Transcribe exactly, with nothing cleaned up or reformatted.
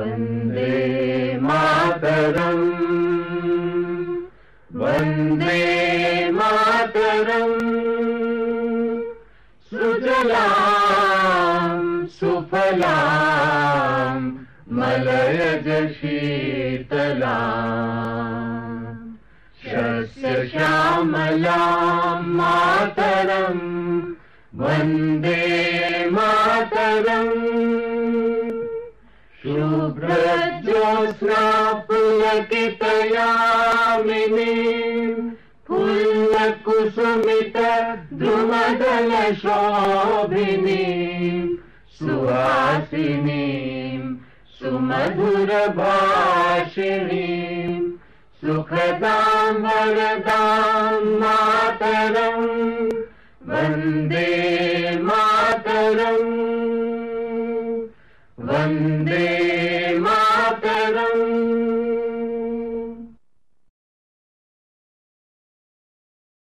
वन्दे मातरम् वन्दे मातरम् सुजलां सुफलां मलयज शीतलां शस्यश्यामलां मातरम् वन्दे मातरम् शुभ्रज्योत्स्ना पुलकितयामिनीं फुल्लकुसुमित द्रुमदलशोभिनीं सुहासिनीं सुमधुरभाषिणीं सुखदां वरदां मातरम् वन्दे मातरम् वन्दे मातरम्।